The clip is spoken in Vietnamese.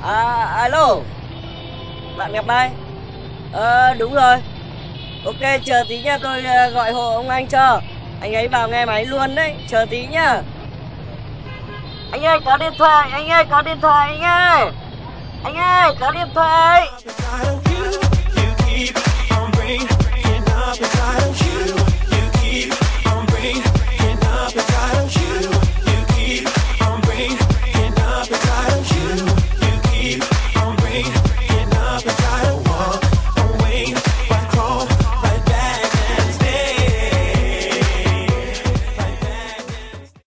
Alo, bạn gặp đây. Đúng rồi. Ok, chờ tí nha, tôi gọi hộ ông anh cho. Anh ấy vào nghe máy luôn đấy, chờ tí nhá. Anh ơi, có điện thoại, anh ơi, có điện thoại, anh ơi. Anh ơi, có điện thoại.